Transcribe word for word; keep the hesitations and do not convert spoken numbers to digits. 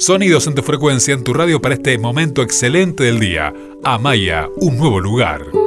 Sonidos en tu frecuencia en tu radio para este momento excelente del día. Amaya, un nuevo lugar.